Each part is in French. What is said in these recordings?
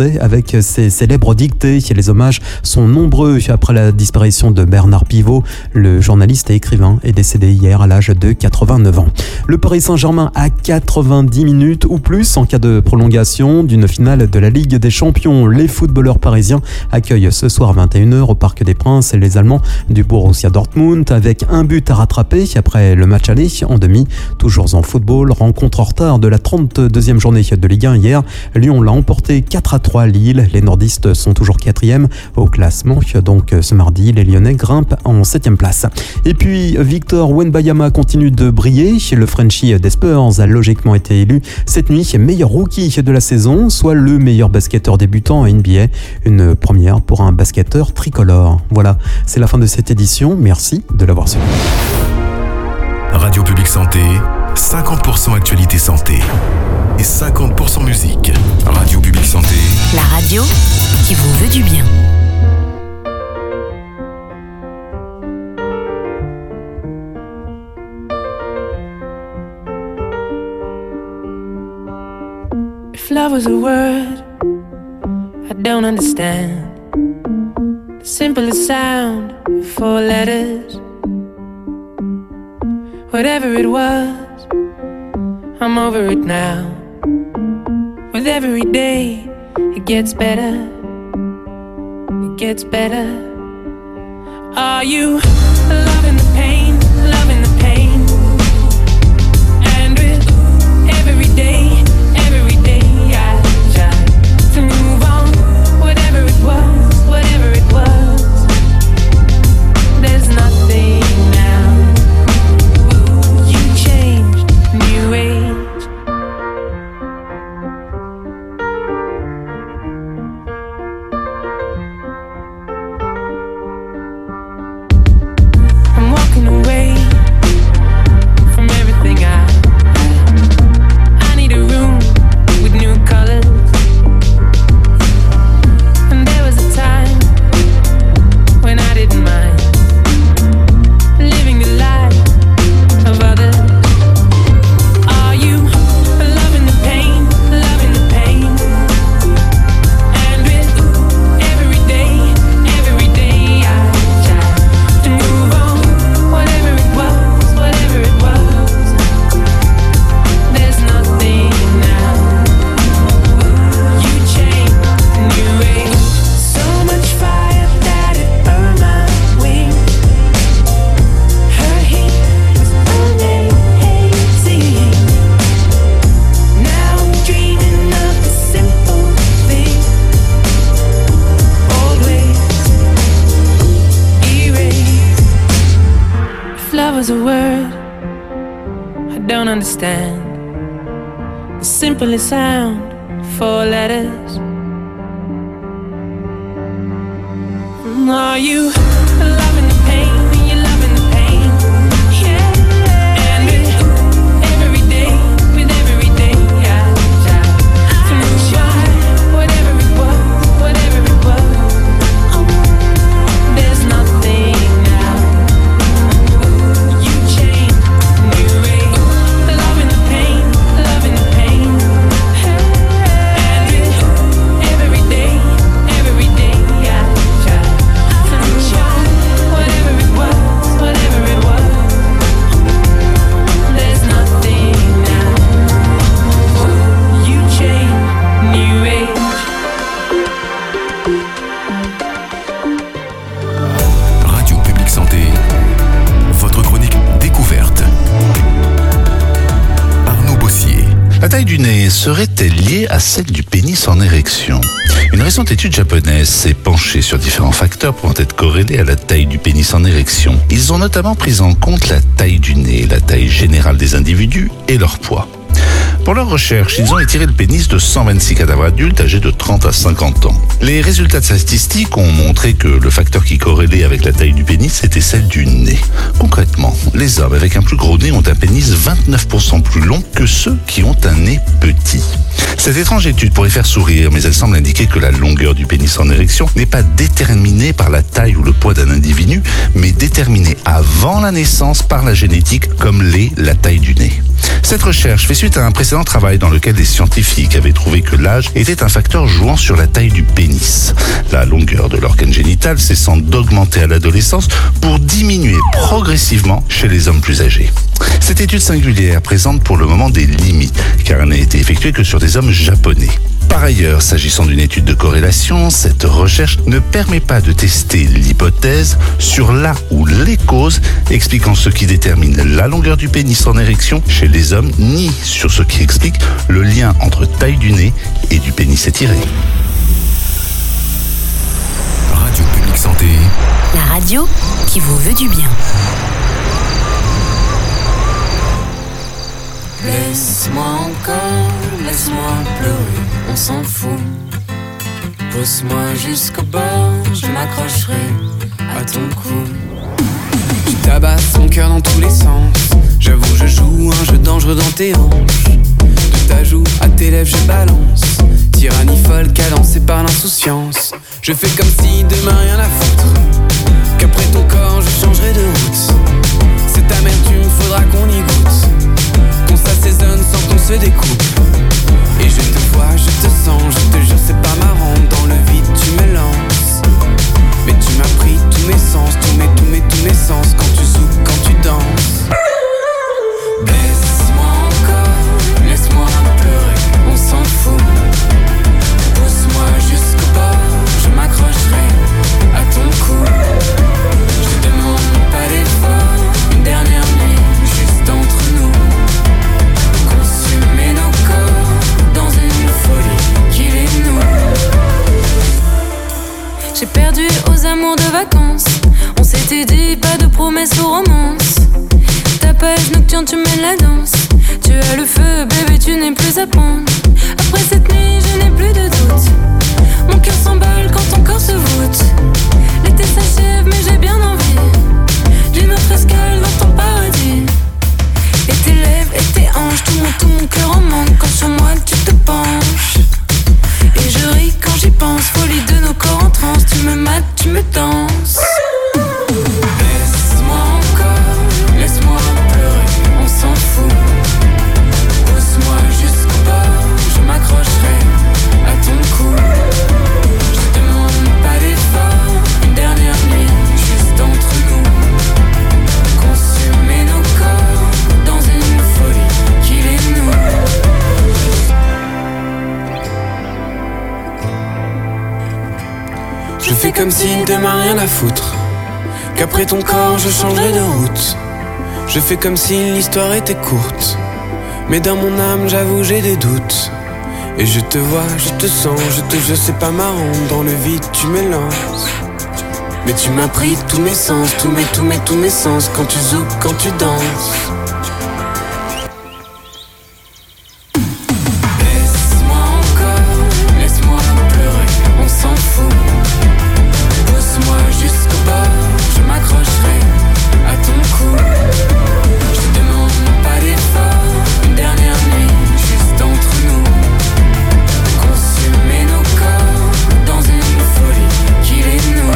Français avec ses célèbres dictées. Les hommages sont nombreux après la disparition de Bernard Pivot. Le journaliste et écrivain est décédé hier à l'âge de 89 ans. Le Paris Saint-Germain à 90 minutes ou plus en cas de prolongation d'une finale de la Ligue des Champions. Les footballeurs parisiens accueillent ce soir 21h au Parc des Princes les Allemands du Borussia Dortmund avec un but à rattraper après le match aller en demi. Toujours en football, rencontre en retard de la 32e journée de Ligue 1 hier. Lyon l'a emporté 4-3 Lille. Les nordistes sont toujours 4e au classement. Donc ce mardi, les Lyonnais grimpent en 7e place. Et puis Victor Wembanyama continue de briller. Le Frenchie des Spurs a logiquement été élu cette nuit meilleur rookie de la saison, soit le meilleur basketteur débutant en NBA. Une première pour un basketteur tricolore. Voilà, c'est la fin de cette édition. Merci de l'avoir suivi. Radio Publique Santé, 50% actualité santé et 50% musique. Radio Publique Santé, la radio qui vous veut du bien. If love was a word I don't understand, the simplest sound, 4 letters. Whatever it was, I'm over it now. With every day, it gets better. It gets better. Are you loving the pain, loving the pain? And with every day I try to move on. Whatever it was, there's nothing now. You changed, new age. I'm walking away from everything I need a room with new colors. And there was a time when I didn't mind living the life of others. Are you loving the pain, loving the pain? And with every day I try to move on. Whatever it was, there's nothing now. You changed, new age. So much fire that it burned my wings. Her heat was amazing. Now I'm dreaming of the simple thing. Always erase. If love was a word I don't understand, the simplest sound, 4 letters. Are you loving the pain? You loving the pain? Yeah. And with every day I try to move on. Whatever it was, there's nothing now. You changed, new age. Loving the pain, loving the pain. And with every day I try to move on. Whatever it was, there's nothing now. You changed, new age. Radio Publique Santé, votre chronique découverte. Arnaud Bossier. La taille du nez serait-elle liée à celle du pénis en érection ? Une récente étude japonaise s'est penchée sur différents facteurs pouvant être corrélés à la taille du pénis en érection. Ils ont notamment pris en compte la taille du nez, la taille générale des individus et leur poids. Pour leur recherche, ils ont étiré le pénis de 126 cadavres adultes âgés de 30 à 50 ans. Les résultats de statistiques ont montré que le facteur qui corrélait avec la taille du pénis était celle du nez. Concrètement, les hommes avec un plus gros nez ont un pénis 29% plus long que ceux qui ont un nez petit. Cette étrange étude pourrait faire sourire, mais elle semble indiquer que la longueur du pénis en érection n'est pas déterminée par la taille ou le poids d'un individu, mais déterminée avant la naissance par la génétique, comme l'est la taille du nez. Cette recherche fait suite à un précédent précédent travail dans lequel des scientifiques avaient trouvé que l'âge était un facteur jouant sur la taille du pénis. La longueur de l'organe génital cessant d'augmenter à l'adolescence pour diminuer progressivement chez les hommes plus âgés. Cette étude singulière présente pour le moment des limites, car elle n'a été effectuée que sur des hommes japonais. Par ailleurs, s'agissant d'une étude de corrélation, cette recherche ne permet pas de tester l'hypothèse sur la ou les causes expliquant ce qui détermine la longueur du pénis en érection chez les hommes, ni sur ce qui explique le lien entre taille du nez et du pénis étiré. Radio Publique Santé. La radio qui vous veut du bien. Laisse-moi encore, laisse-moi pleurer, on s'en fout. Pousse-moi jusqu'au bord, je m'accrocherai à ton cou. Tu tabasses mon cœur dans tous les sens. J'avoue, je joue un jeu dangereux dans tes hanches. De ta joue à tes lèvres, je balance. Tyrannie folle, cadencée par l'insouciance. Je fais comme si demain rien à foutre. Qu'après ton corps, je changerai de route. Cette amertume, faudra qu'on y goûte. Qu'on s'assaisonne sans qu'on se découpe. Et je te vois, je te sens, je te jure c'est pas marrant. Dans le vide tu me lances. Mais tu m'as pris tous mes sens, tous mes sens. Quand tu zoukes, quand tu danses. Baisse-moi encore, laisse-moi pleurer, on s'en fout. Pousse-moi jusqu'au bord, je m'accrocherai à ton cou. Je demande pas d'effort, une dernière nuit juste entre nous. Consumer nos corps dans une folie qu'il est nous. J'ai perdu aux amours de vacances. On s'était dit pas de promesses ou romances. Ta page nocturne, tu mènes la danse. Tu as le feu, bébé, tu n'es plus à prendre. Après cette nuit, je n'ai plus de doute. Mon cœur s'emballe quand ton corps se voûte. L'été s'achève, mais j'ai bien envie d'une autre escale dans ton paradis. Et tes lèvres et tes hanches, tout mon cœur en manque quand sur moi tu te penches. Et je ris quand j'y pense, folie de nos corps en transe. Tu me mates, tu me danses. Laisse-moi encore, laisse-moi pleurer, on s'en fout. Pousse-moi jusqu'au bord, je m'accrocherai à ton cou. Je demande pas d'effort, une dernière nuit juste entre nous. Consumer nos corps dans une folie qu'il est nous. Je fais comme si demain rien à foutre. Qu'après ton corps je changerai de route. Je fais comme si l'histoire était courte. Mais dans mon âme j'avoue j'ai des doutes. Et je te vois, je te sens, je te jure c'est pas marrant. Dans le vide tu me lances. Mais tu m'as pris tous mes sens, tous mes sens. Quand tu zoukes, quand tu danses. Laisse-moi encore, laisse-moi pleurer, on s'en fout. Pousse-moi jusqu'au bord, je m'accrocherai à ton cou. Je demande pas d'effort, une dernière nuit juste entre nous. Consumer nos corps dans une folie qu'il est nous.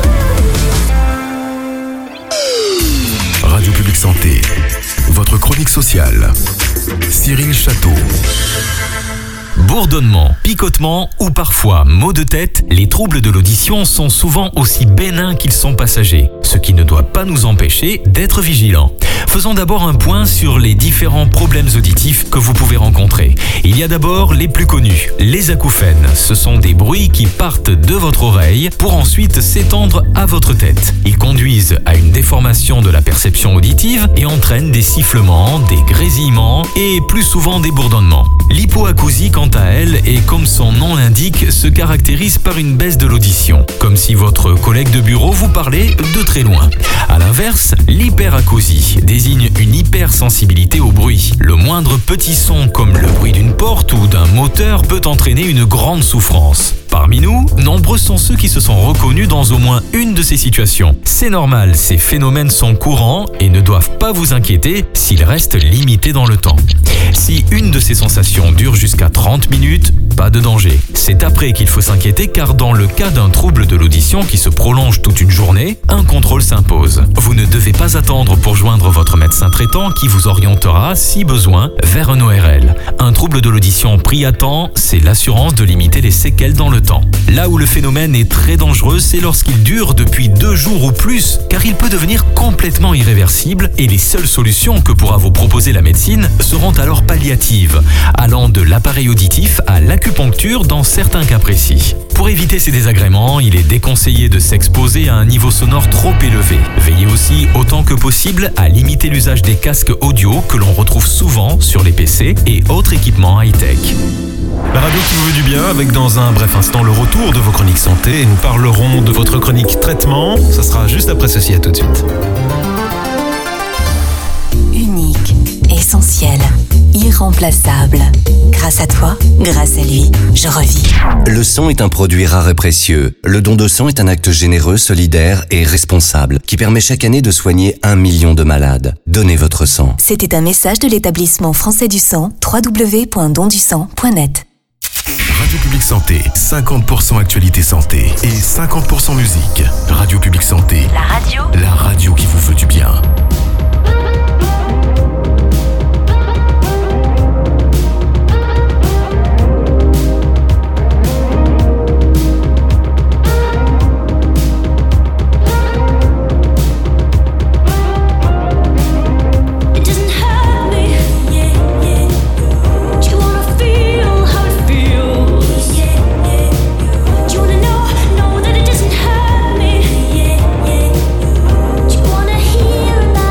Radio Publique Santé. Votre chronique sociale. Cyril Château. Bourdonnement, picotement ou parfois maux de tête, les troubles de l'audition sont souvent aussi bénins qu'ils sont passagers, ce qui ne doit pas nous empêcher d'être vigilants. Faisons d'abord un point sur les différents problèmes auditifs que vous pouvez rencontrer. Il y a d'abord les plus connus, les acouphènes. Ce sont des bruits qui partent de votre oreille pour ensuite s'étendre à votre tête. Ils conduisent à une déformation de la perception auditive et entraînent des sifflements, des grésillements et plus souvent des bourdonnements. L'hypoacousie, quant à elle, et comme son nom l'indique, se caractérise par une baisse de l'audition, comme si votre collègue de bureau vous parlait de très loin. À l'inverse, l'hyperacousie désigne une hypersensibilité au bruit. Le moindre petit son, comme le bruit d'une porte ou d'un moteur, peut entraîner une grande souffrance. Parmi nous, nombreux sont ceux qui se sont reconnus dans au moins une de ces situations. C'est normal, ces phénomènes sont courants et ne doivent pas vous inquiéter s'ils restent limités dans le temps. Si une de ces sensations dure jusqu'à 30 minutes, pas de danger. C'est après qu'il faut s'inquiéter car dans le cas d'un trouble de l'audition qui se prolonge toute une journée, un contrôle s'impose. Vous ne devez pas attendre pour joindre votre médecin traitant qui vous orientera, si besoin, vers un ORL. Un trouble de l'audition pris à temps, c'est l'assurance de limiter les séquelles dans le temps. Là où le phénomène est très dangereux, c'est lorsqu'il dure depuis 2 jours ou plus, car il peut devenir complètement irréversible et les seules solutions que pourra vous proposer la médecine seront alors palliatives, allant de l'appareil auditif à l'acupuncture dans certains cas précis. Pour éviter ces désagréments, il est déconseillé de s'exposer à un niveau sonore trop élevé. Veillez aussi autant que possible à limiter l'usage des casques audio que l'on retrouve souvent sur les PC et autres équipements high-tech. La radio qui vous veut du bien, avec dans un bref instant le retour de vos chroniques santé et nous parlerons de votre chronique traitement. Ça sera juste après ceci, à tout de suite. Unique, essentiel, irremplaçable. Grâce à toi, grâce à lui, je revis. Le sang est un produit rare et précieux. Le don de sang est un acte généreux, solidaire et responsable qui permet chaque année de soigner 1 million de malades. Donnez votre sang. C'était un message de l'établissement français du sang, www.dondusang.net. Radio Publique Santé, 50% actualité santé et 50% musique. Radio Publique Santé, la radio qui vous veut du bien. That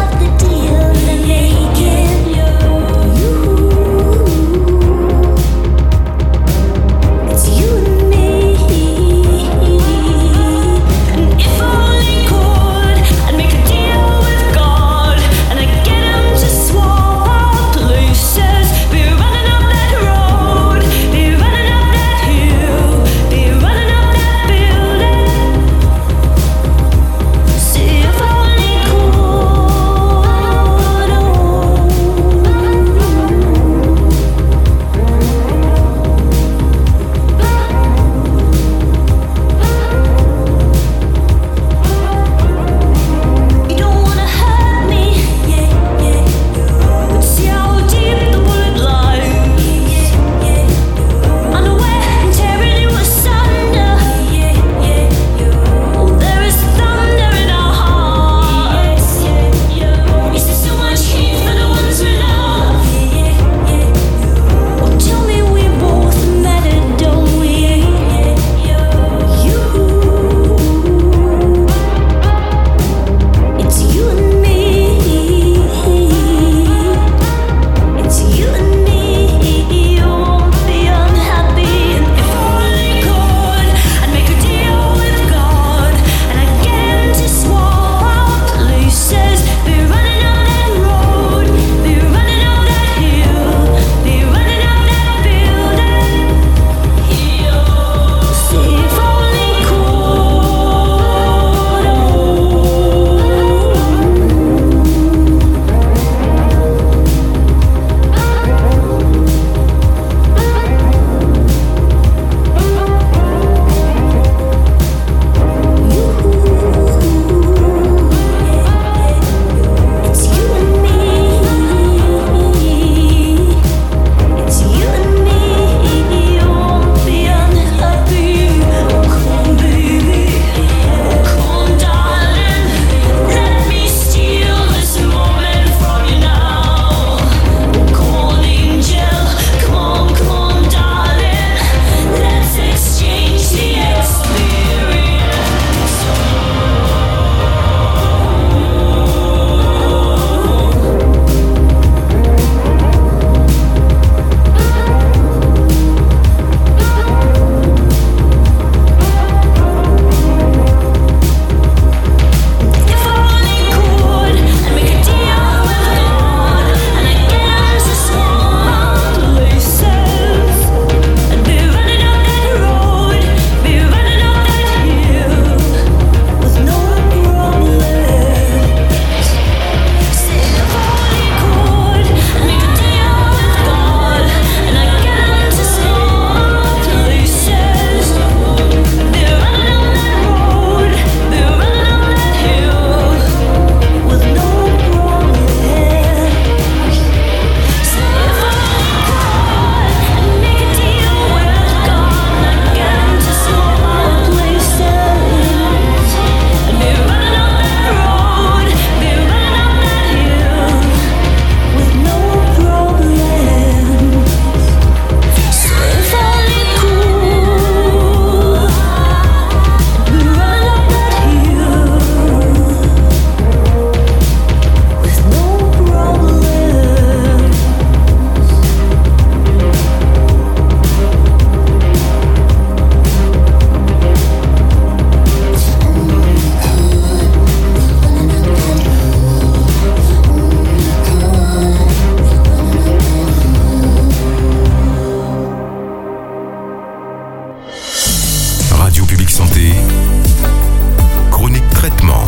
Santé, chronique traitement.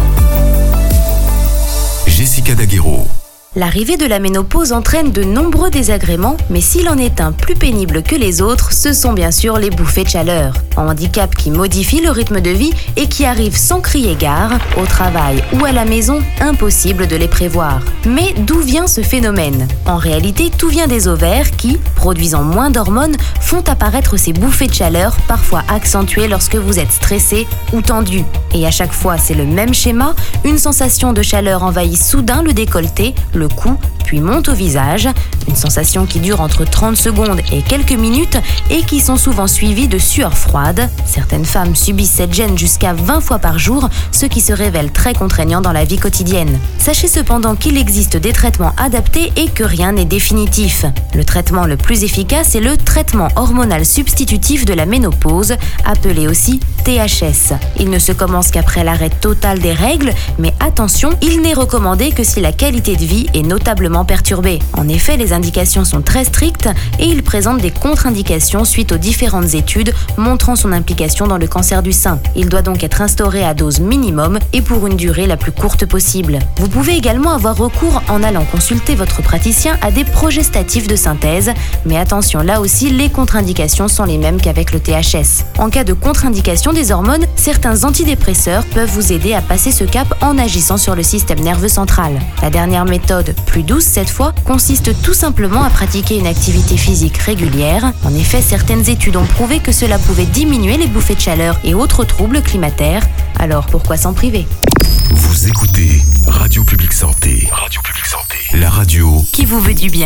Jessica Daguerreau. L'arrivée de la ménopause entraîne de nombreux désagréments, mais s'il en est un plus pénible que les autres, ce sont bien sûr les bouffées de chaleur. Un handicap qui modifie le rythme de vie et qui arrive sans crier gare, au travail ou à la maison, impossible de les prévoir. Mais d'où vient ce phénomène ? En réalité, tout vient des ovaires qui, produisant moins d'hormones, font apparaître ces bouffées de chaleur, parfois accentuées lorsque vous êtes stressé ou tendu. Et à chaque fois, c'est le même schéma, une sensation de chaleur envahit soudain le décolleté, le cou, puis monte au visage, une sensation qui dure entre 30 secondes et quelques minutes et qui sont souvent suivies de sueurs froides. Certaines femmes subissent cette gêne jusqu'à 20 fois par jour, ce qui se révèle très contraignant dans la vie quotidienne. Sachez cependant qu'il existe des traitements adaptés et que rien n'est définitif. Le traitement le plus efficace est le traitement hormonal substitutif de la ménopause, appelé aussi THS. Il ne se commence qu'après l'arrêt total des règles, mais attention, il n'est recommandé que si la qualité de vie est notablement perturbée. En effet, les indications sont très strictes et il présente des contre-indications suite aux différentes études montrant son implication dans le cancer du sein. Il doit donc être instauré à dose minimum et pour une durée la plus courte possible. Vous pouvez également avoir recours en allant consulter votre praticien à des progestatifs de synthèse, mais attention, là aussi, les contre-indications sont les mêmes qu'avec le THS. En cas de contre-indication des hormones, certains antidépresseurs peuvent vous aider à passer ce cap en agissant sur le système nerveux central. La dernière méthode, plus douce cette fois, consiste tout simplement à pratiquer une activité physique régulière. En effet, certaines études ont prouvé que cela pouvait diminuer les bouffées de chaleur et autres troubles climatères. Alors pourquoi s'en priver ? Vous écoutez Radio Publique Santé. Radio Publique Santé. La radio qui vous veut du bien.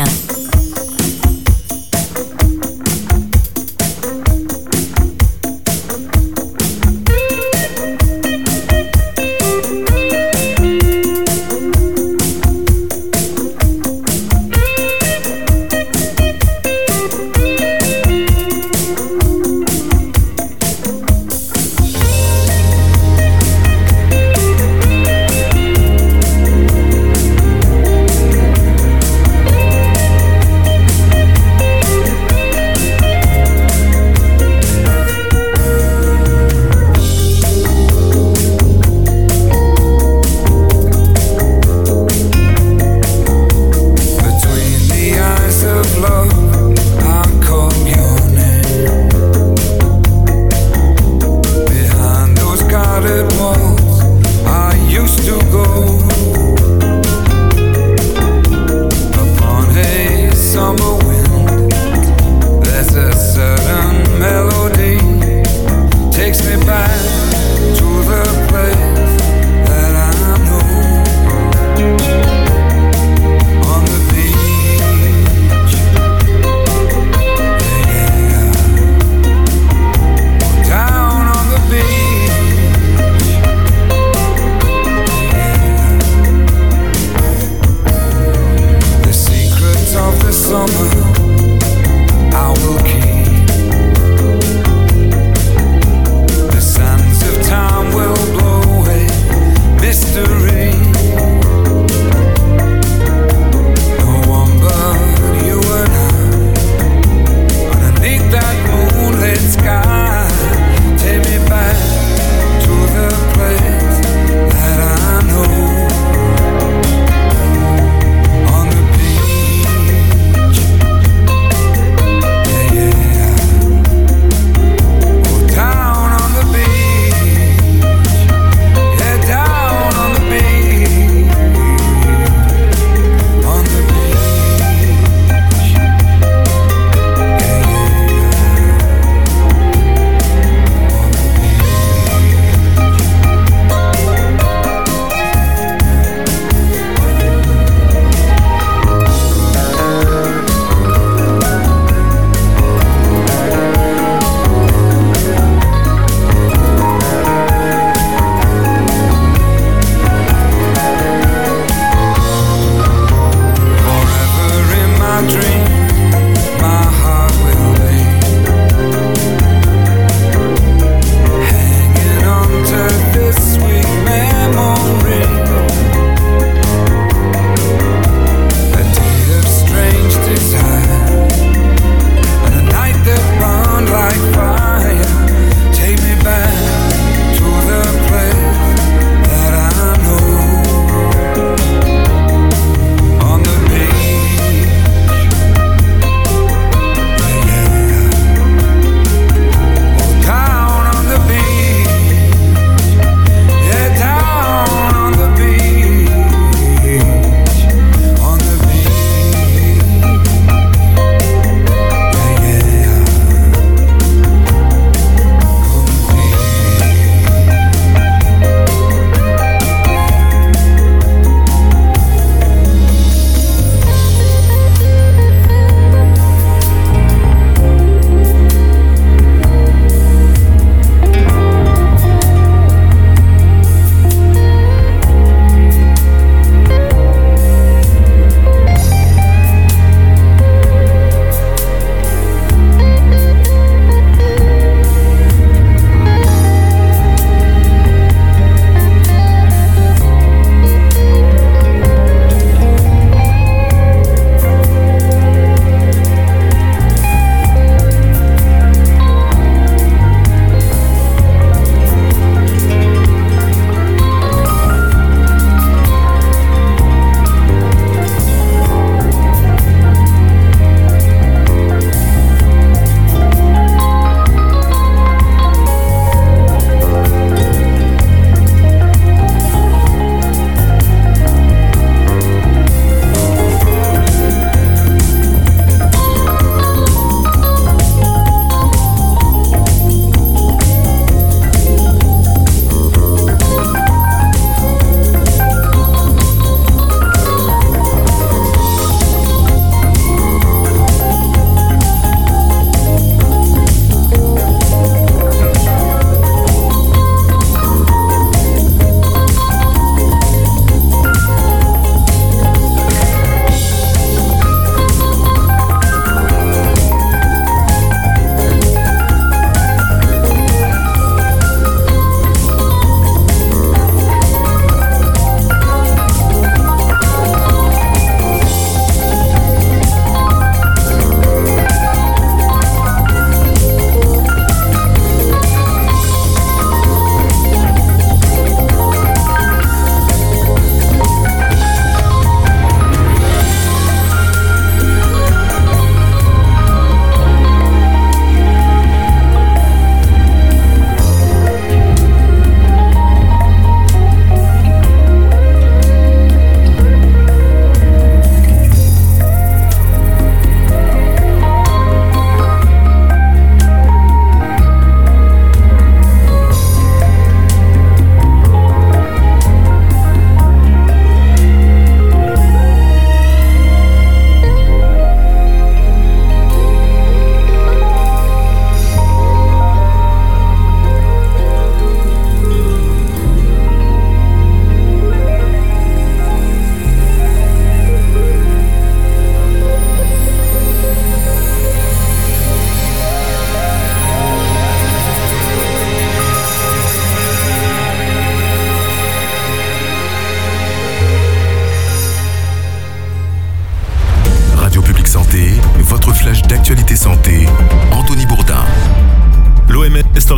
The sands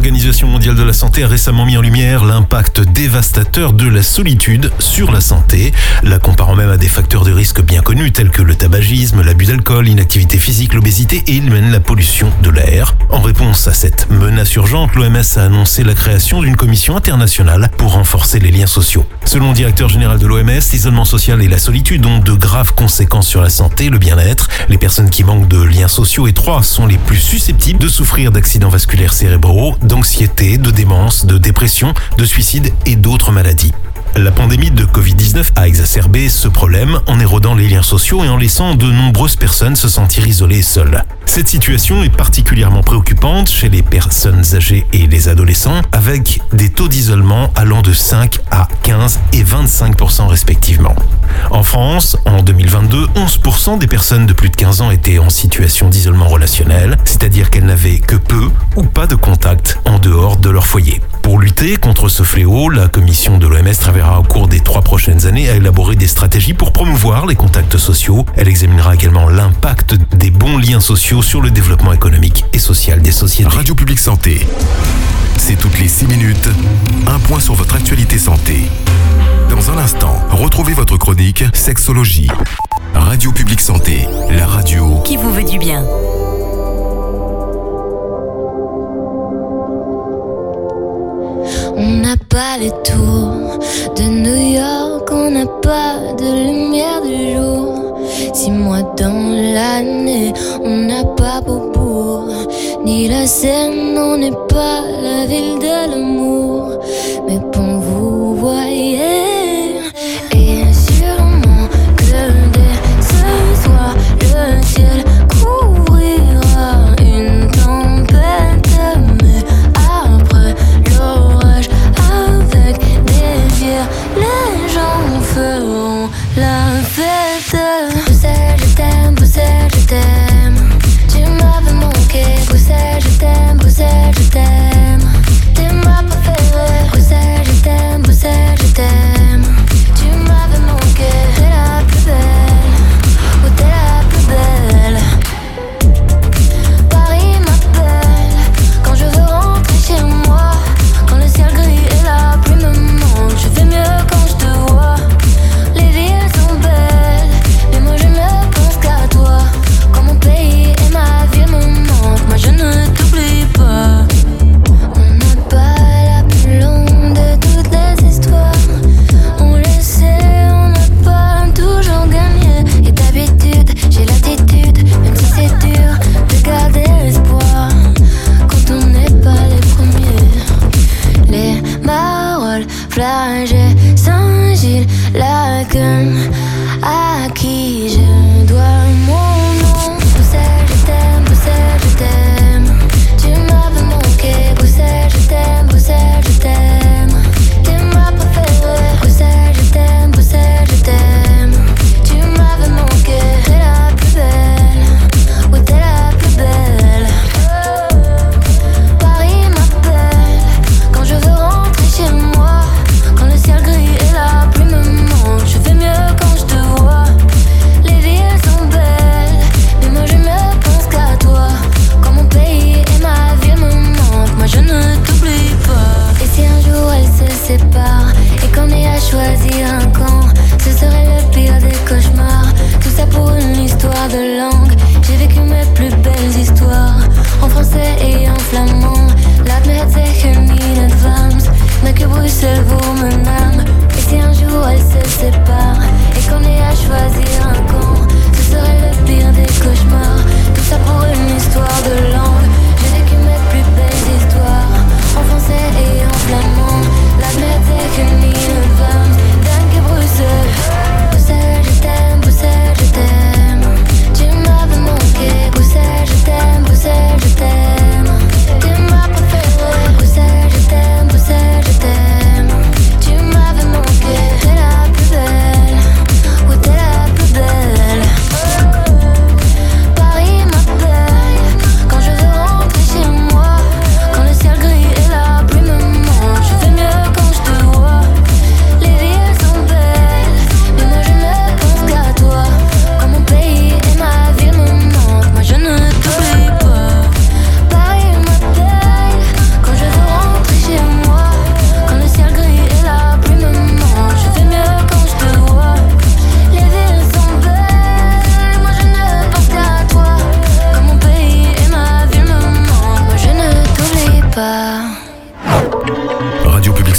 L'Organisation mondiale de la santé a récemment mis en lumière l'impact dévastateur de la solitude sur la santé, la comparant même à des facteurs de risque bien connus tels que le tabagisme, l'abus d'alcool, l'inactivité physique, l'obésité et même la pollution de l'air. En réponse à cette menace urgente, l'OMS a annoncé la création d'une commission internationale pour renforcer les liens sociaux. Selon le directeur général de l'OMS, l'isolement social et la solitude ont de graves conséquences sur la santé, le bien-être. Les personnes qui manquent de liens sociaux étroits sont les plus susceptibles de souffrir d'accidents vasculaires cérébraux, d'anxiété, de démence, de dépression, de suicide et d'autres maladies. La pandémie de Covid-19 a exacerbé ce problème en érodant les liens sociaux et en laissant de nombreuses personnes se sentir isolées et seules. Cette situation est particulièrement préoccupante chez les personnes âgées et les adolescents, avec des taux d'isolement allant de 5 à 15 et 25% respectivement. En France, en 2022, 11% des personnes de plus de 15 ans étaient en situation d'isolement relationnel, c'est-à-dire qu'elles n'avaient que peu ou pas de contact en dehors de leur foyer. Pour lutter contre ce fléau, la commission de l'OMS travaillera au cours des 3 prochaines années à élaborer des stratégies pour promouvoir les contacts sociaux. Elle examinera également l'impact des bons liens sociaux sur le développement économique et social des sociétés. Radio Publique Santé. C'est toutes les 6 minutes, un point sur votre actualité santé. Dans un instant, retrouvez votre chronique Sexologie. Radio Publique Santé, la radio qui vous veut du bien. On n'a pas les tours de New York, on n'a pas de lumière du jour. 6 mois dans l'année, on n'a pas Beaubourg, ni la Seine, on n'est pas la ville de l'amour. Mais bon, vous voyez, et sûrement que dès ce soir, le ciel couvrira une tempête. Mais après l'orage, avec des bières, les gens feront la fête. Bruxelles, je t'aime, Bruxelles, je t'aime. Tu m'avais manqué, Bruxelles, je t'aime, Bruxelles, je t'aime. T'es ma préférée, Bruxelles, je t'aime, Bruxelles, je t'aime. Tu m'avais manqué, t'es la plus belle, oh t'es la plus belle. Paris m'appelle, quand je veux rentrer chez moi. Quand le ciel gris et la pluie me manquent, je fais mieux quand je te vois. Les villes sont belles, mais moi je ne pense qu'à toi. Quand mon pays et ma ville me manquent, moi je ne t'oublie pas. On n'a pas la plus longue de toutes les histoires. On le sait, on n'a pas toujours gagné. Et d'habitude, j'ai l'attitude, même si c'est dur, de garder l'espoir. Quand on n'est pas les premiers. Les paroles flagées, Saint-Gilles, la gueule, à qui je dois mon nom. Bruxelles, je t'aime, Bruxelles, je t'aime. Tu m'avais manqué, Bruxelles, je t'aime, Bruxelles, je t'aime. T'es ma préférée, Bruxelles, je t'aime, Bruxelles, je t'aime. Tu m'avais manqué, t'es la plus belle, oh t'es la plus belle. Paris m'appelle, quand je veux rentrer chez moi. Quand le ciel gris et la pluie me manquent, je fais mieux quand je te vois. Les villes sont belles, mais moi je ne pense qu'à toi. Quand mon pays et ma ville me manquent, moi je ne t'oublie pas. Et si un jour elles se séparent et qu'on ait à choisir un camp, ce serait le pire des cauchemars. Tout ça pour une histoire de langue. J'ai vécu mes plus belles histoires en français et en flamand. Laat me het zeggen in advance, mais que Bruxelles vaut mon âme. Et si un jour elles se séparent et qu'on ait à choisir un camp, ce serait le pire des cauchemars. Tout ça pour une histoire de langue. J'ai vécu mes plus belles histoires en français et en flamand. Laat me het zeggen in advance, dank je Bruxelles. Bruxelles, je t'aime, Bruxelles, je t'aime. Tu m'avais manqué, Bruxelles, je t'aime, Bruxelles, je t'aime. T'es ma préférée, Bruxelles, je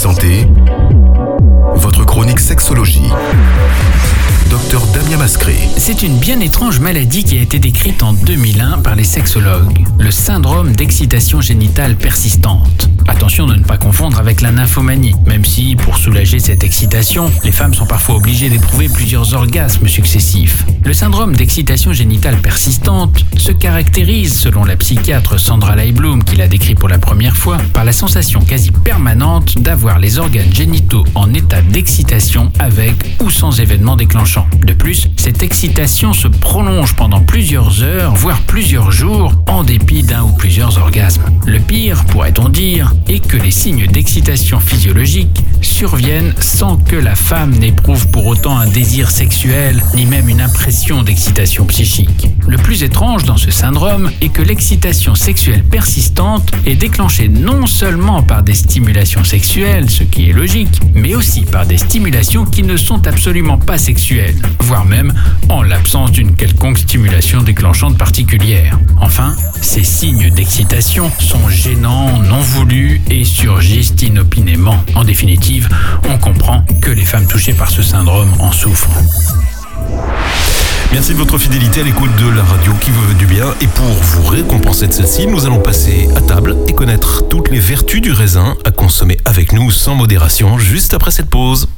Santé, votre chronique sexologie. Docteur Damien Mascret. C'est une bien étrange maladie qui a été décrite en 2001 par les sexologues, le syndrome d'excitation génitale persistante. Attention de ne pas confondre avec la nymphomanie, même si, pour soulager cette excitation, les femmes sont parfois obligées d'éprouver plusieurs orgasmes successifs. Le syndrome d'excitation génitale persistante se caractérise, selon la psychiatre Sandra Leibloom, qui l'a décrit pour la première fois, par la sensation quasi permanente d'avoir les organes génitaux en état d'excitation avec ou sans événement déclenchant. De plus, cette excitation se prolonge pendant plusieurs heures, voire plusieurs jours, en dépit d'un ou plusieurs orgasmes. Le pire, pourrait-on dire, est que les signes d'excitation physiologique surviennent sans que la femme n'éprouve pour autant un désir sexuel, ni même une impression d'excitation psychique. Le plus étrange dans ce syndrome est que l'excitation sexuelle persistante est déclenchée non seulement par des stimulations sexuelles, ce qui est logique, mais aussi par des stimulations qui ne sont absolument pas sexuelles, voire même en l'absence d'une quelconque stimulation déclenchante particulière. Enfin, ces signes d'excitation sont gênants, non voulus et surgissent inopinément. En définitive, on comprend que les femmes touchées par ce syndrome en souffrent. Merci de votre fidélité à l'écoute de la radio qui vous veut du bien. Et pour vous récompenser de celle-ci, nous allons passer à table et connaître toutes les vertus du raisin à consommer avec nous sans modération juste après cette pause.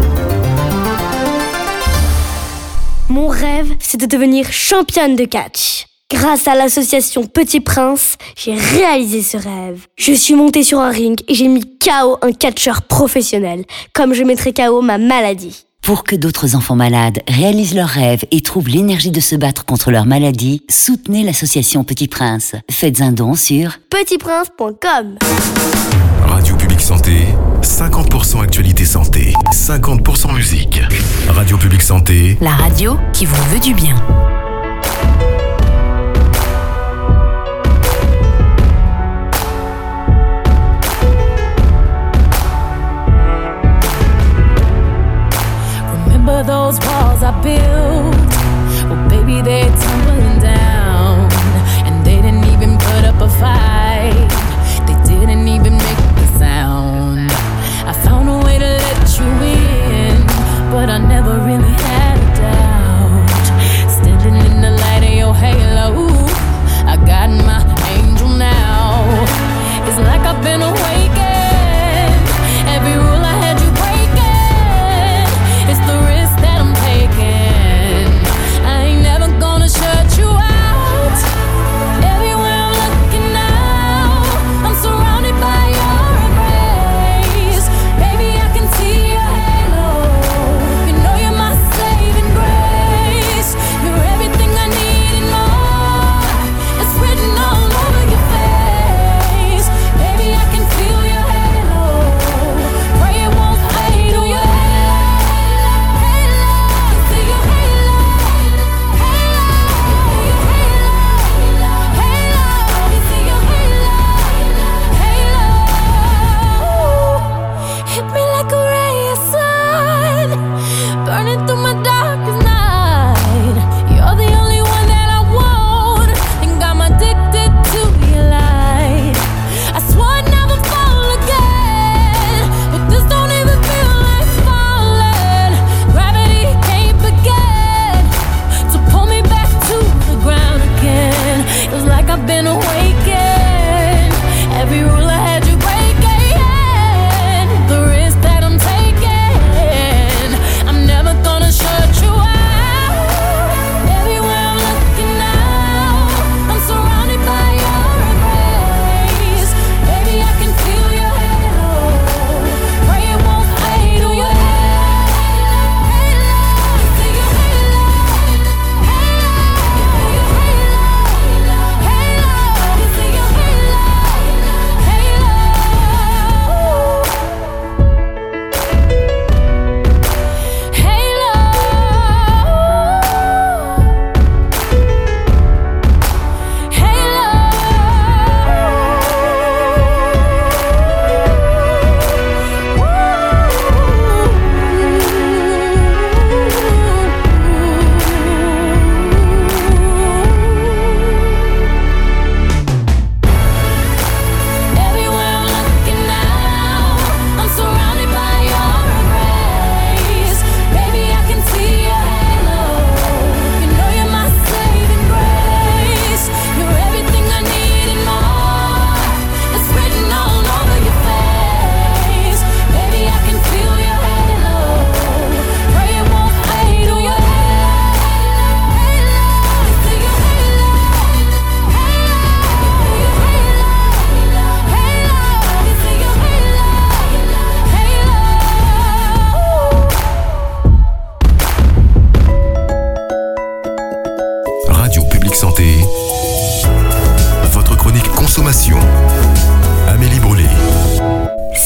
Mon rêve, c'est de devenir championne de catch. Grâce à l'association Petit Prince, j'ai réalisé ce rêve. Je suis montée sur un ring et j'ai mis KO un catcheur professionnel, comme je mettrai KO ma maladie. Pour que d'autres enfants malades réalisent leurs rêves et trouvent l'énergie de se battre contre leur maladie, soutenez l'association Petit Prince. Faites un don sur petitprince.com. Radio Publique Santé, 50% actualité santé, 50% musique. Radio Publique Santé, la radio qui vous veut du bien. Remember those walls I built? Well, baby, they're tumbling down. And they didn't even put up a fight. They didn't even make a sound. I found a way to let you in, but I never really had a doubt. Standing in the light of your halo, I got my angel now. It's like I've been awakened. Every rule I had you breaking, it's the risk that I'm taking.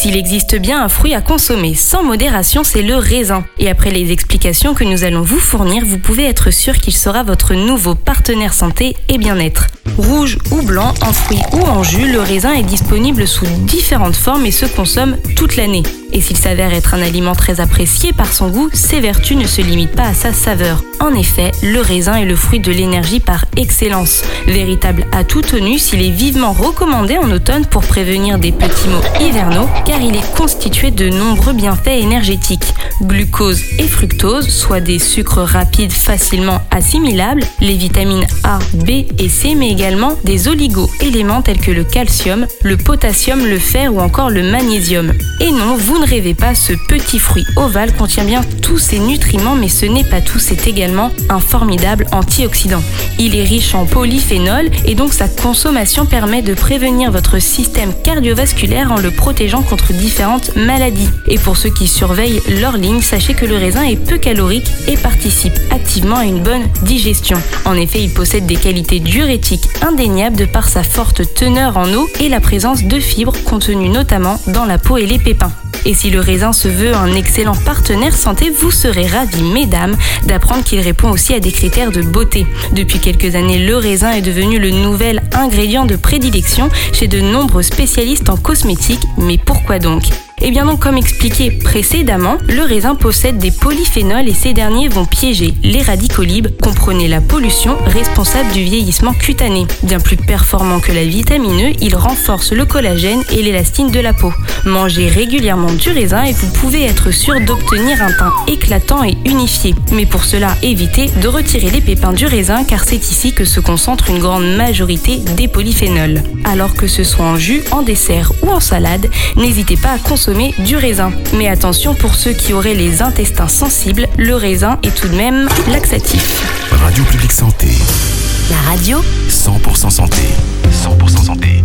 S'il existe bien un fruit à consommer sans modération, c'est le raisin. Et après les explications que nous allons vous fournir, vous pouvez être sûr qu'il sera votre nouveau partenaire santé et bien-être. Rouge ou blanc, en fruits ou en jus, le raisin est disponible sous différentes formes et se consomme toute l'année. Et s'il s'avère être un aliment très apprécié par son goût, ses vertus ne se limitent pas à sa saveur. En effet, le raisin est le fruit de l'énergie par excellence. Véritable atout tonus, il est vivement recommandé en automne pour prévenir des petits maux hivernaux, car il est constitué de nombreux bienfaits énergétiques. Glucose et fructose, soit des sucres rapides facilement assimilables, les vitamines A, B et C, mais également des oligo-éléments tels que le calcium, le potassium, le fer ou encore le magnésium. Et non, vous ne rêvez pas, ce petit fruit ovale contient bien tous ces nutriments, mais ce n'est pas tout, c'est également un formidable antioxydant. Il est riche en polyphénol et donc sa consommation permet de prévenir votre système cardiovasculaire en le protégeant contre différentes maladies. Et pour ceux qui surveillent leur ligne, sachez que le raisin est peu calorique et participe activement à une bonne digestion. En effet, il possède des qualités diurétiques indéniables de par sa forte teneur en eau et la présence de fibres contenues notamment dans la peau et les pépins. Et si le raisin se veut un excellent partenaire santé, vous serez ravis, mesdames, d'apprendre qu'il répond aussi à des critères de beauté. Depuis quelques années, le raisin est devenu le nouvel ingrédient de prédilection chez de nombreux spécialistes en cosmétiques. Mais pourquoi donc ? Eh bien donc, comme expliqué précédemment, le raisin possède des polyphénols et ces derniers vont piéger les radicaux libres, comprenez la pollution responsable du vieillissement cutané. Bien plus performant que la vitamine E, il renforce le collagène et l'élastine de la peau. Mangez régulièrement du raisin et vous pouvez être sûr d'obtenir un teint éclatant et unifié. Mais pour cela, évitez de retirer les pépins du raisin car c'est ici que se concentre une grande majorité des polyphénols. Alors que ce soit en jus, en dessert ou en salade, n'hésitez pas à consommer du raisin. Mais attention, pour ceux qui auraient les intestins sensibles, le raisin est tout de même laxatif. Radio Publique Santé. La radio 100% santé. 100% santé.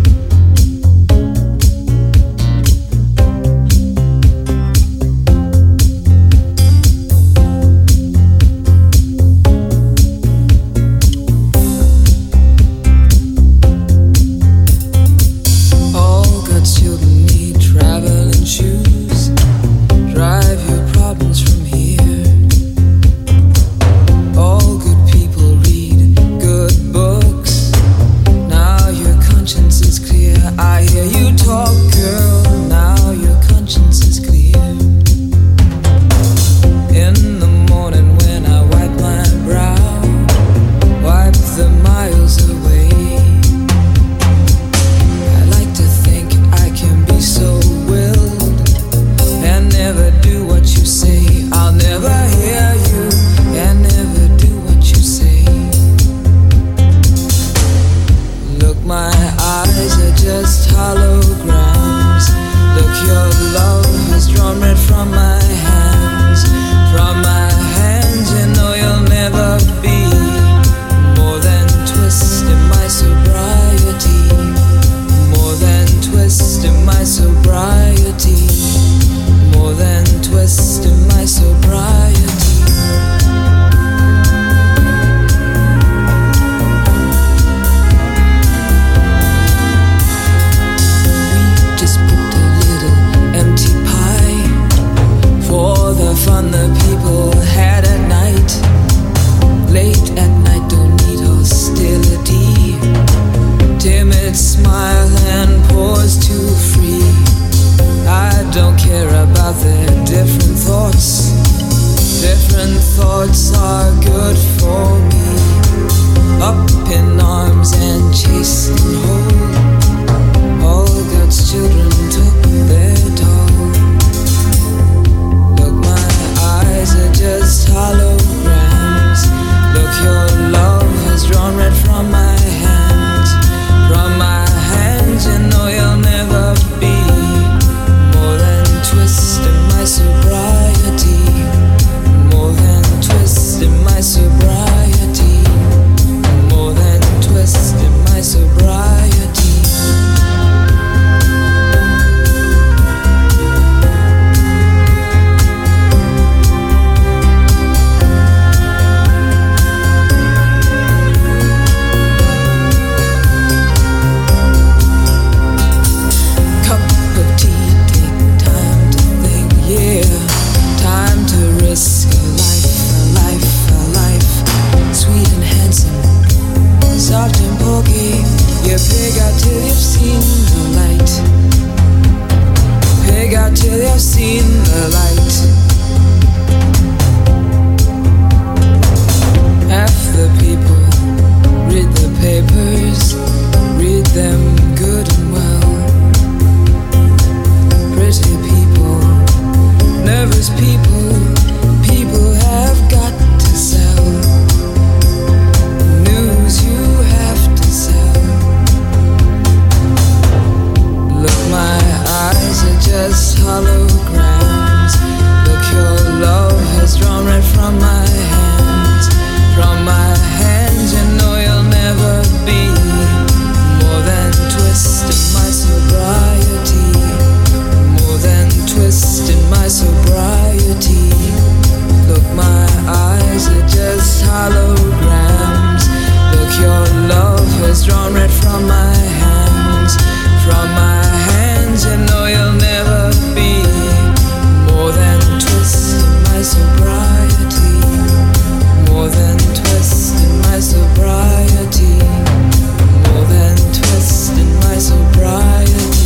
have seen the light. Half the people read the papers, read them good and well. Pretty people, nervous people, people have got to sell. News you have to sell. Look, my eyes are just holograms. Look, your love has drawn right from my hands. From my hands, you know you'll never be more than twisting my sobriety. More than twisting my sobriety. Look, my eyes are just holograms. Look, your love has drawn right from my hands. From my hands, you know you'll never be more than twisting my sobriety. More than twisting my sobriety. More than twisting my sobriety.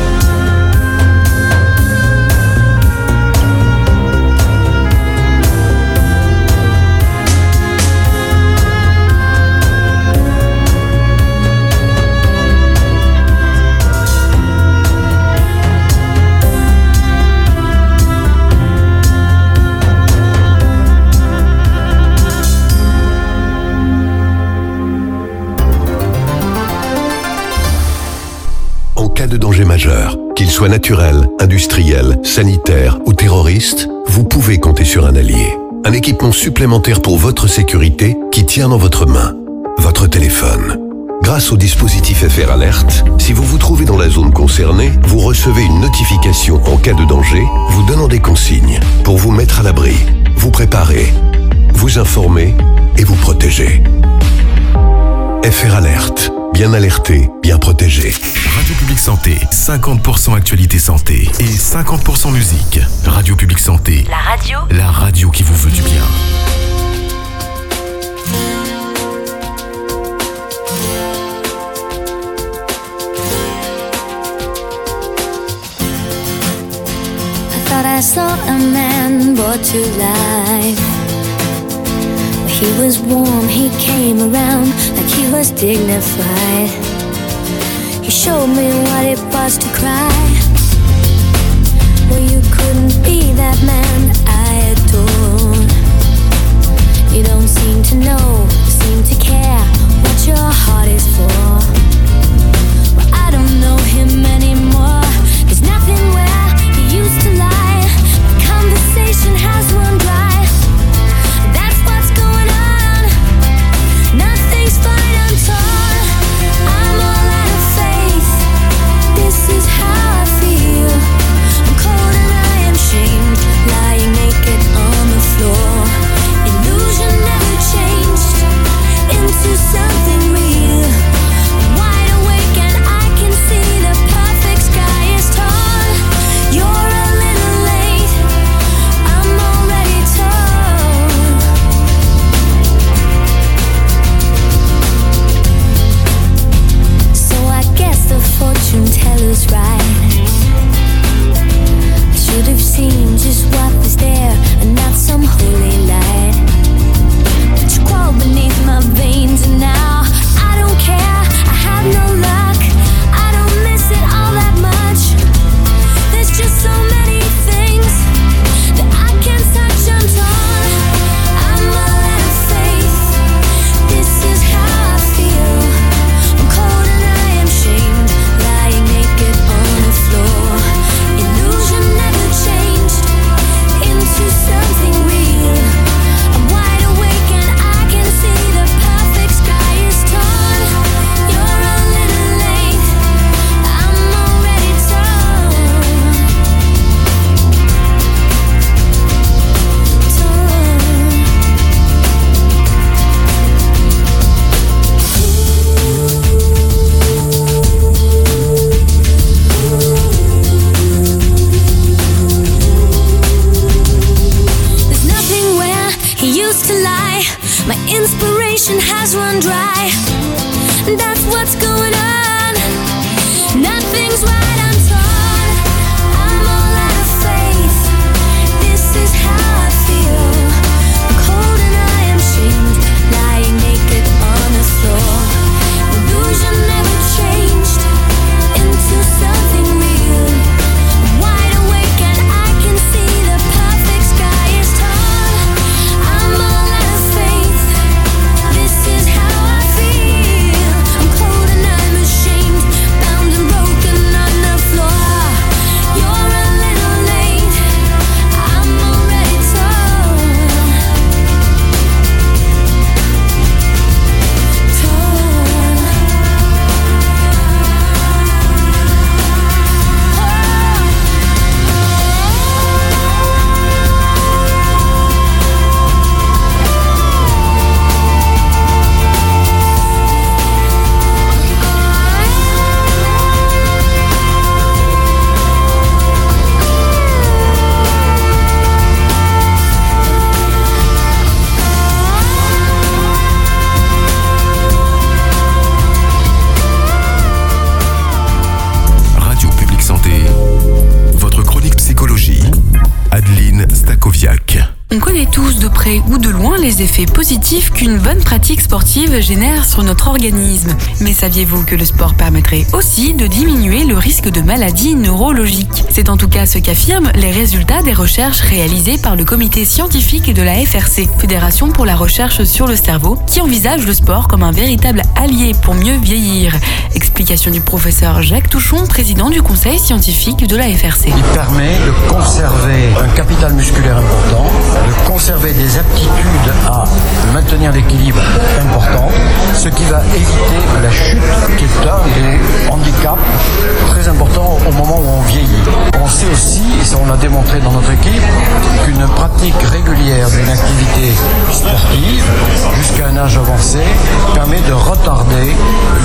De danger majeur, qu'il soit naturel, industriel, sanitaire ou terroriste, vous pouvez compter sur un allié. Un équipement supplémentaire pour votre sécurité qui tient dans votre main, votre téléphone. Grâce au dispositif FR Alert, si vous vous trouvez dans la zone concernée, vous recevez une notification en cas de danger, vous donnant des consignes pour vous mettre à l'abri, vous préparer, vous informer et vous protéger. FR Alert. Bien alerté, bien protégé. Radio Publique Santé, 50% actualité santé et 50% musique. Radio Publique Santé. La radio qui vous veut du bien. I thought I saw a man brought to life. He was warm, he came around like he was dignified. He showed me what it was to cry. Well, you couldn't be that man I adored. You don't seem to know, seem to care what your heart is for. Well, I don't know him anymore. There's nothing where he used to lie. The conversation has run dry. That's what's going on. Nothing's fine, I'm torn. I'm all out of faith. This is how I feel. I'm cold and I am shamed, lying naked on the floor. Illusion never changed into something real. I'm wide awake and I can see the perfect sky is torn. You're a little late, I'm already torn. So I guess the fortune teller's right. I should have seen just what was there and not some holy light. But you crawl beneath my veins and now I don't care, I have no luck. I don't miss it all that much. There's just so many things that I can't touch, I'm torn. I'm all out of faith. This is how I feel. I'm cold and I am shamed, lying naked on the floor. Illusion never changed into something real. I'm wide awake and I can see the perfect sky is torn. You're a little late, I'm already torn. There's nothing where he used to lie. My inspiration has run dry. That's what's going on. Nothing's right, I'm torn. I'm all out of faith. On connaît tous de près ou de loin les effets positifs qu'une bonne pratique sportive génère sur notre organisme. Mais saviez-vous que le sport permettrait aussi de diminuer le risque de maladies neurologiques? C'est en tout cas ce qu'affirment les résultats des recherches réalisées par le comité scientifique de la FRC, Fédération pour la recherche sur le cerveau, qui envisage le sport comme un véritable allié pour mieux vieillir. Explication du professeur Jacques Touchon, président du conseil scientifique de la FRC. Il permet de conserver un capital musculaire important, de conserver des aptitudes à maintenir l'équilibre important, ce qui va éviter la chute, qui est un des handicaps très importants au moment où on vieillit. On sait aussi, et ça on l'a démontré dans notre équipe, qu'une pratique régulière d'une activité sportive jusqu'à un âge avancé permet de retarder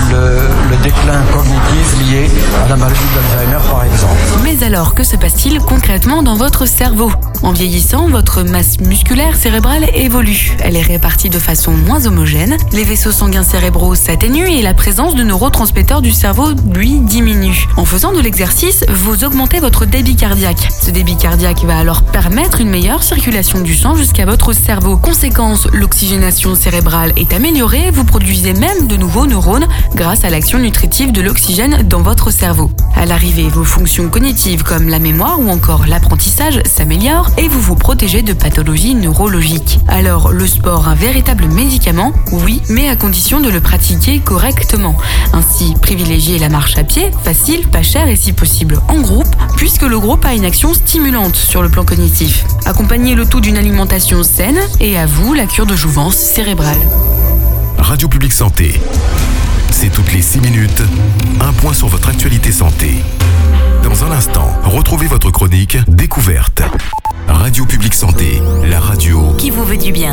le déclin cognitif lié à la maladie d'Alzheimer par exemple. Mais alors, que se passe-t-il concrètement dans votre cerveau? En vieillissant, votre masse musculaire cérébrale évolue. Elle est répartie de façon moins homogène, les vaisseaux sanguins cérébraux s'atténuent et la présence de neurotransmetteurs du cerveau, lui, diminue. En faisant de l'exercice, vous augmentez votre débit cardiaque. Ce débit cardiaque va alors permettre une meilleure circulation du sang jusqu'à votre cerveau. Conséquence, l'oxygénation cérébrale est améliorée, vous produisez même de nouveaux neurones grâce à l'action nutritive de l'oxygène dans votre cerveau. À l'arrivée, vos fonctions cognitives comme la mémoire ou encore l'apprentissage s'améliorent et vous vous protégez de pathologies neurologiques. Alors, le sport, un véritable médicament? Oui, mais à condition de le pratiquer correctement. Ainsi, privilégiez la marche à pied, facile, pas cher et si possible en groupe, puisque le groupe a une action stimulante sur le plan cognitif. Accompagnez le tout d'une alimentation saine et à vous la cure de jouvence cérébrale. Radio Publique Santé. C'est toutes les 6 minutes, un point sur votre actualité santé. Dans un instant, retrouvez votre chronique Découverte. Radio Publique Santé, la radio qui vous veut du bien.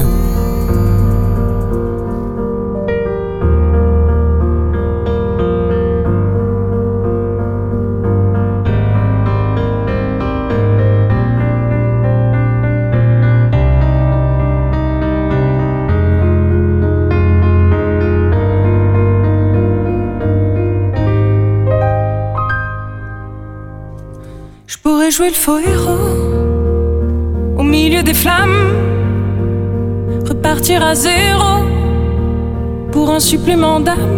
Je pourrais jouer le faux héros au milieu des flammes, repartir à zéro pour un supplément d'âme.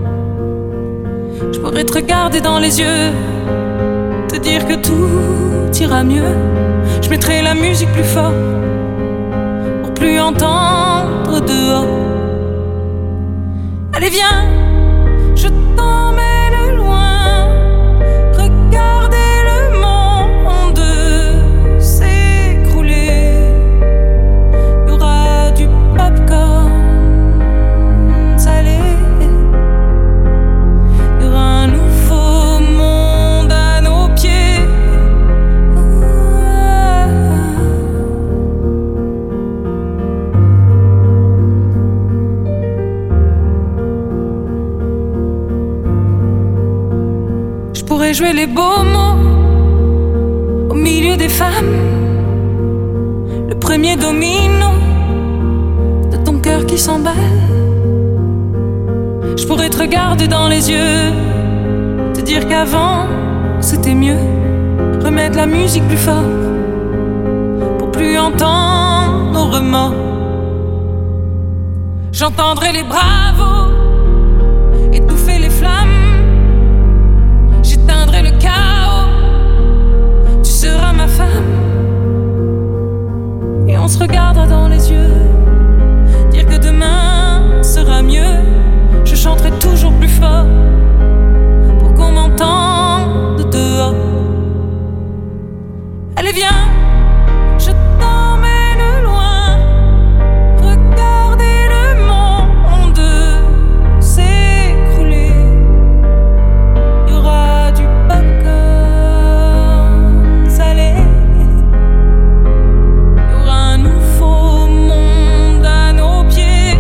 Je pourrais te regarder dans les yeux, te dire que tout ira mieux. Je mettrai la musique plus fort pour plus entendre dehors. Allez viens, je t'emmène loin. Jouer les beaux mots au milieu des femmes, le premier domino de ton cœur qui s'emballe. Je pourrais te regarder dans les yeux, te dire qu'avant c'était mieux, remettre la musique plus fort pour plus entendre nos remords. J'entendrai les bravos étouffer les flammes. J'éteindrai le chaos, tu seras ma femme. Et on se regardera dans les yeux, dire que demain sera mieux. Je chanterai toujours plus fort pour qu'on m'entende dehors. Allez viens, je t'emmène loin. Regardez le monde s'écrouler. Il y aura du popcorn salé. Il y aura un nouveau monde à nos pieds.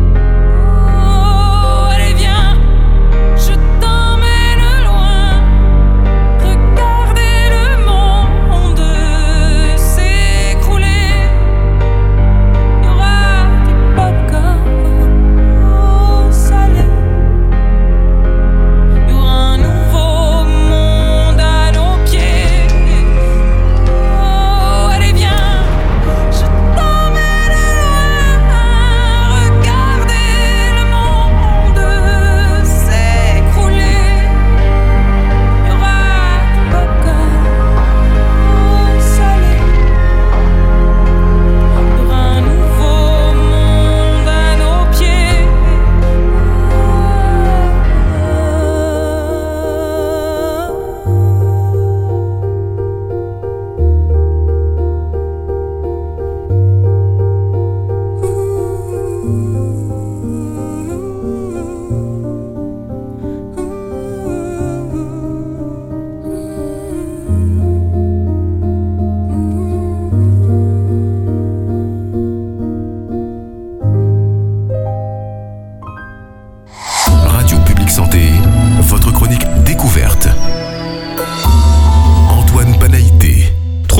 Oh, allez viens, je t'emmène loin. Regardez le monde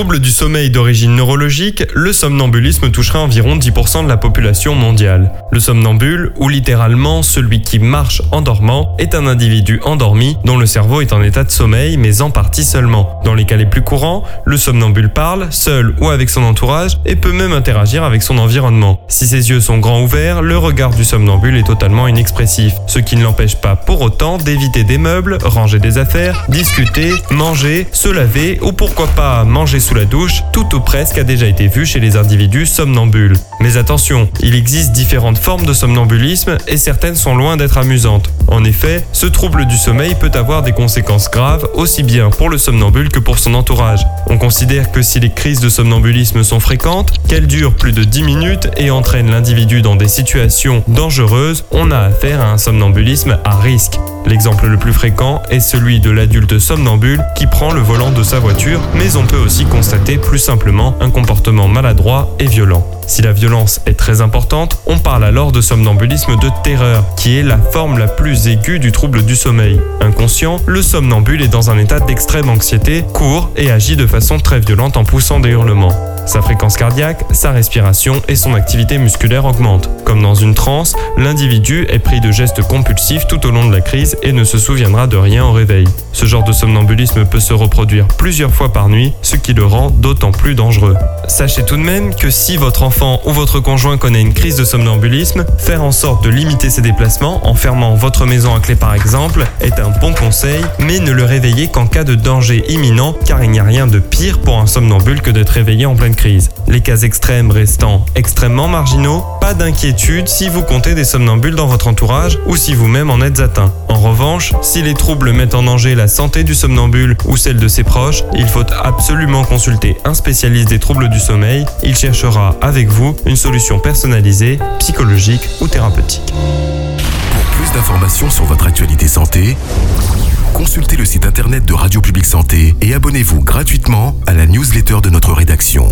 trouble du sommeil d'origine neurologique, le somnambulisme toucherait environ 10% de la population mondiale. Le somnambule, ou littéralement celui qui marche en dormant, est un individu endormi dont le cerveau est en état de sommeil, mais en partie seulement. Dans les cas les plus courants, le somnambule parle, seul ou avec son entourage, et peut même interagir avec son environnement. Si ses yeux sont grands ouverts, le regard du somnambule est totalement inexpressif, ce qui ne l'empêche pas pour autant d'éviter des meubles, ranger des affaires, discuter, manger, se laver ou pourquoi pas manger sous la douche, tout ou presque a déjà été vu chez les individus somnambules. Mais attention, il existe différentes formes de somnambulisme et certaines sont loin d'être amusantes. En effet, ce trouble du sommeil peut avoir des conséquences graves aussi bien pour le somnambule que pour son entourage. On considère que si les crises de somnambulisme sont fréquentes, qu'elles durent plus de 10 minutes et entraînent l'individu dans des situations dangereuses, on a affaire à un somnambulisme à risque. L'exemple le plus fréquent est celui de l'adulte somnambule qui prend le volant de sa voiture, mais on peut aussi constater plus simplement un comportement maladroit et violent. Si la violence est très importante, on parle alors de somnambulisme de terreur, qui est la forme la plus aiguë du trouble du sommeil. Inconscient, le somnambule est dans un état d'extrême anxiété, court et agit de façon très violente en poussant des hurlements. Sa fréquence cardiaque, sa respiration et son activité musculaire augmentent. Comme dans une transe, l'individu est pris de gestes compulsifs tout au long de la crise et ne se souviendra de rien au réveil. Ce genre de somnambulisme peut se reproduire plusieurs fois par nuit, ce qui le rend d'autant plus dangereux. Sachez tout de même que si votre enfant ou votre conjoint connaît une crise de somnambulisme, faire en sorte de limiter ses déplacements en fermant votre maison à clé par exemple est un bon conseil, mais ne le réveillez qu'en cas de danger imminent car il n'y a rien de pire pour un somnambule que d'être réveillé en pleine crise. Les cas extrêmes restant extrêmement marginaux, pas d'inquiétude si vous comptez des somnambules dans votre entourage ou si vous-même en êtes atteint. En revanche, si les troubles mettent en danger la santé du somnambule ou celle de ses proches, il faut absolument consulter un spécialiste des troubles du sommeil. Il cherchera avec vous une solution personnalisée, psychologique ou thérapeutique. Pour plus d'informations sur votre actualité santé, consultez le site internet de Radio Publique Santé et abonnez-vous gratuitement à la newsletter de notre rédaction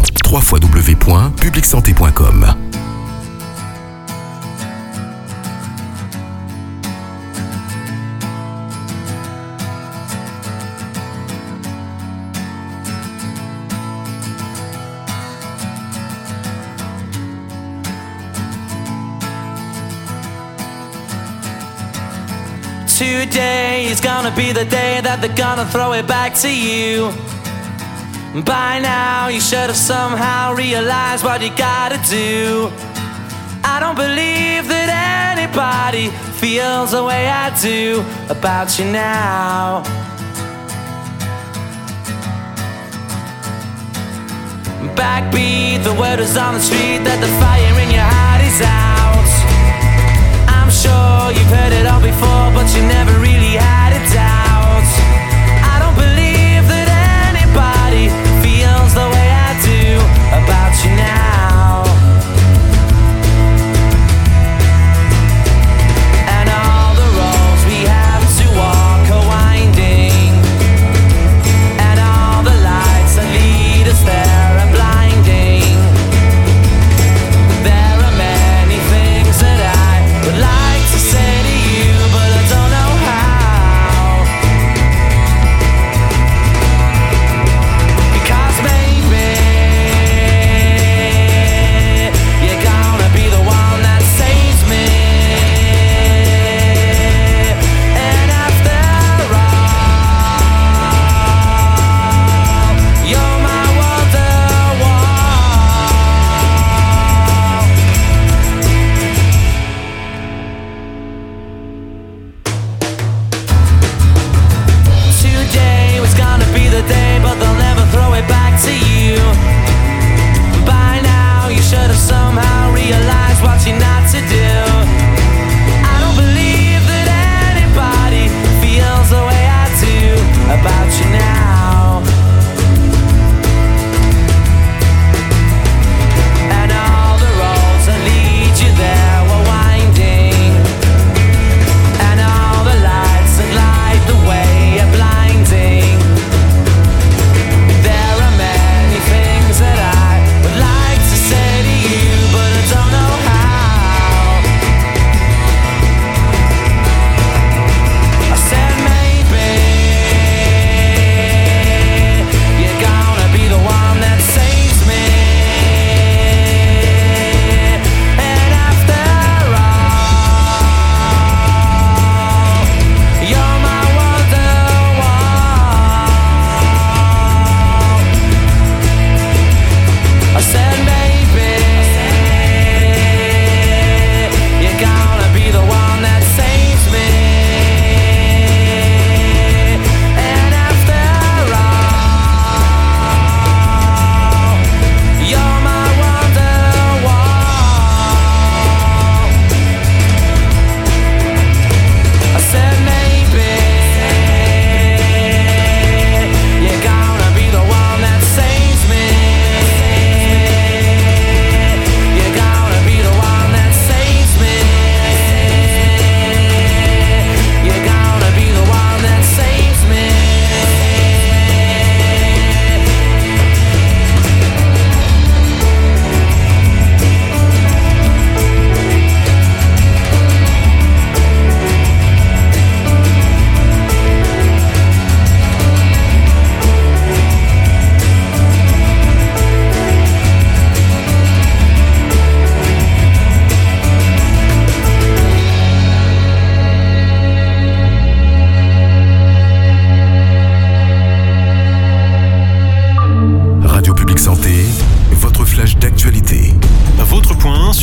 www.publicsanté.com. Today is gonna be the day that they're gonna throw it back to you. By now you should have somehow realized what you gotta do. I don't believe that anybody feels the way I do about you now. Backbeat, the word is on the street that the fire in your heart is out. I'm sure you've heard it all before, but you never really had a doubt. I don't believe that anybody feels the way I do about you now. And all the roads we have to walk are winding, and all the lights that lead us there are blinding. There are many things that I would like to say to you, but I don't know how.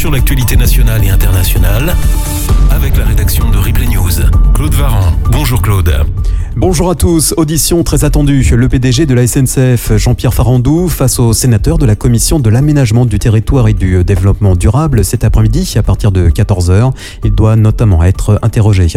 sur l'actualité nationale et internationale avec la rédaction de Replay News. Claude Varan. Bonjour Claude. Bonjour à tous. Audition très attendue. Le PDG de la SNCF, Jean-Pierre Farandou, face aux sénateurs de la Commission de l'aménagement du territoire et du développement durable cet après-midi à partir de 14h. Il doit notamment être interrogé